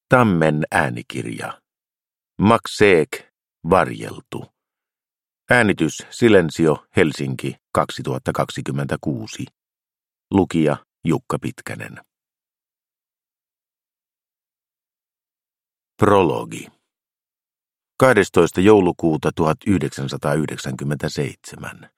Tammen äänikirja. Max Seek, varjeltu. Äänitys Silensio, Helsinki, 2026. Lukija Jukka Pitkänen. Prologi. 12. joulukuuta 1997.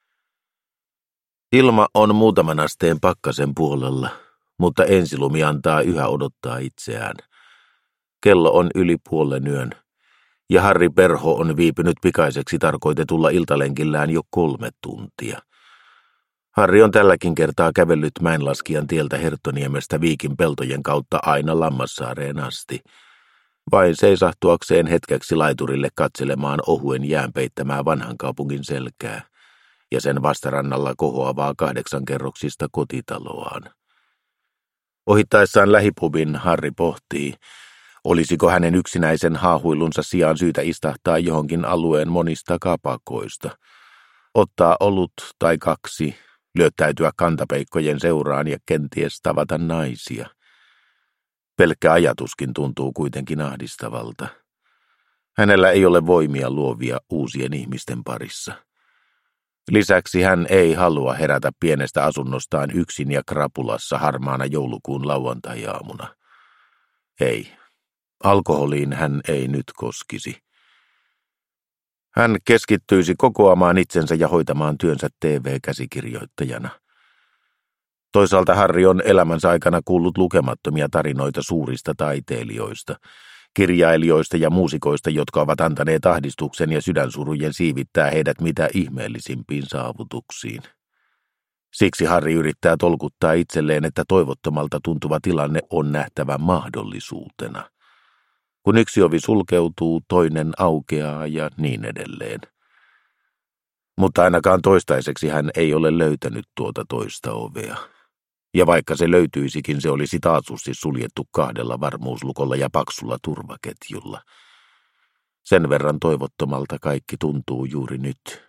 Ilma on muutaman asteen pakkasen puolella, mutta ensilumi antaa yhä odottaa itseään. Kello on yli puolen yön, ja Harri Perho on viipynyt pikaiseksi tarkoitetulla iltalenkillään jo 3 tuntia. Harri on tälläkin kertaa kävellyt Mäenlaskijan tieltä Herttoniemestä Viikin peltojen kautta aina Lammassaareen asti, vain seisahtuakseen hetkeksi laiturille katselemaan ohuen jään peittämää vanhan kaupungin selkää ja sen vastarannalla kohoavaa 8-kerroksista kotitaloaan. Ohittaessaan lähipubin Harri pohtii, olisiko hänen yksinäisen haahuilunsa sijaan syytä istahtaa johonkin alueen monista kapakoista, ottaa olut tai 2, lyöttäytyä kantapeikkojen seuraan ja kenties tavata naisia. Pelkkä ajatuskin tuntuu kuitenkin ahdistavalta. Hänellä ei ole voimia luovia uusien ihmisten parissa. Lisäksi hän ei halua herätä pienestä asunnostaan yksin ja krapulassa harmaana joulukuun lauantai-aamuna. Ei. Alkoholiin hän ei nyt koskisi. Hän keskittyisi kokoamaan itsensä ja hoitamaan työnsä TV-käsikirjoittajana. Toisaalta Harri on elämänsä aikana kuullut lukemattomia tarinoita suurista taiteilijoista, kirjailijoista ja muusikoista, jotka ovat antaneet ahdistuksen ja sydänsurujen siivittää heidät mitä ihmeellisimpiin saavutuksiin. Siksi Harri yrittää tolkuttaa itselleen, että toivottomalta tuntuva tilanne on nähtävä mahdollisuutena. Kun yksi ovi sulkeutuu, toinen aukeaa ja niin edelleen. Mutta ainakaan toistaiseksi hän ei ole löytänyt tuota toista ovea. Ja vaikka se löytyisikin, se olisi taatusti suljettu 2 varmuuslukolla ja paksulla turvaketjulla. Sen verran toivottomalta kaikki tuntuu juuri nyt.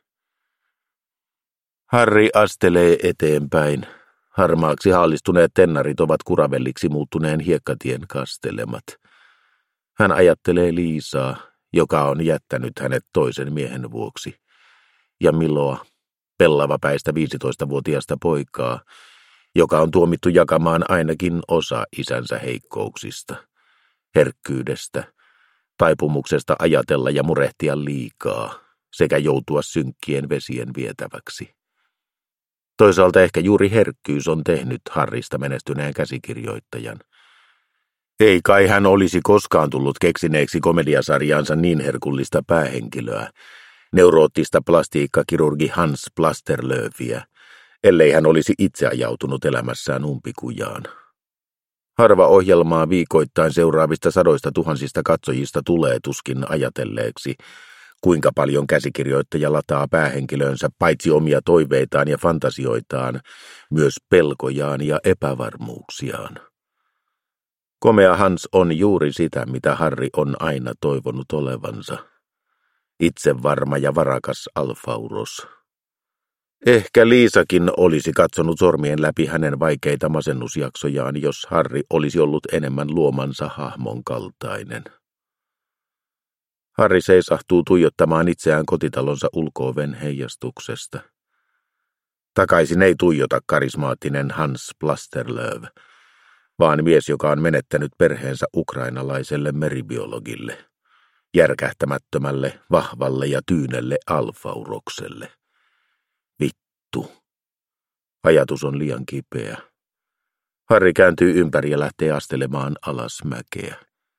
Harri astelee eteenpäin. Harmaaksi haalistuneet tennarit ovat kuravelliksi muuttuneen hiekkatien kastelemat. Hän ajattelee Liisaa, joka on jättänyt hänet toisen miehen vuoksi, ja Miloa, pellavapäistä 15-vuotiasta poikaa, joka on tuomittu jakamaan ainakin osa isänsä heikkouksista, herkkyydestä, taipumuksesta ajatella ja murehtia liikaa sekä joutua synkkien vesien vietäväksi. Toisaalta ehkä juuri herkkyys on tehnyt Harrista menestyneen käsikirjoittajan. Ei kai hän olisi koskaan tullut keksineeksi komediasarjaansa niin herkullista päähenkilöä, neuroottista plastiikkakirurgi Hans Plasterlöfiä, ellei hän olisi itse ajautunut elämässään umpikujaan. Harva ohjelmaa viikoittain seuraavista 100 000 katsojista tulee tuskin ajatelleeksi, kuinka paljon käsikirjoittaja lataa päähenkilönsä paitsi omia toiveitaan ja fantasioitaan, myös pelkojaan ja epävarmuuksiaan. Komea Hans on juuri sitä, mitä Harri on aina toivonut olevansa. Itsevarma ja varakas alfauros. Ehkä Liisakin olisi katsonut sormien läpi hänen vaikeita masennusjaksojaan, jos Harri olisi ollut enemmän luomansa hahmon kaltainen. Harri seisahtuu tuijottamaan itseään kotitalonsa ulko-oven heijastuksesta. Takaisin ei tuijota karismaattinen Hans Plasterlöf, vaan mies, joka on menettänyt perheensä ukrainalaiselle meribiologille, järkähtämättömälle, vahvalle ja tyynelle alfaurokselle. Vittu. Ajatus on liian kipeä. Harri kääntyy ympäri ja lähtee astelemaan alas mäkeä.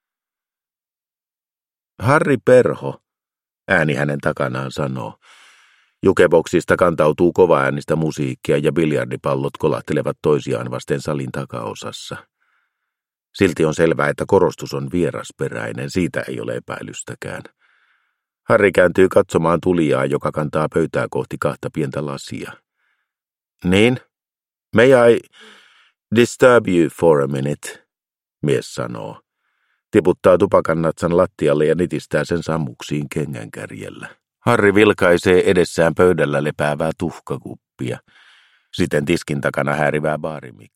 Harri Perho, ääni hänen takanaan sanoo. Jukeboksista kantautuu kovaäänistä musiikkia ja biljardipallot kolahtelevat toisiaan vasten salin takaosassa. Silti on selvää, että korostus on vierasperäinen, siitä ei ole epäilystäkään. Harri kääntyy katsomaan tulijaa, joka kantaa pöytää kohti 2 pientä lasia. Niin? May I disturb you for a minute, mies sanoo. Tiputtaa tupakannatsan lattialle ja nitistää sen sammuksiin kengänkärjellä. Harri vilkaisee edessään pöydällä lepäävää tuhkakuppia, sitten tiskin takana häärivää baarimikroa.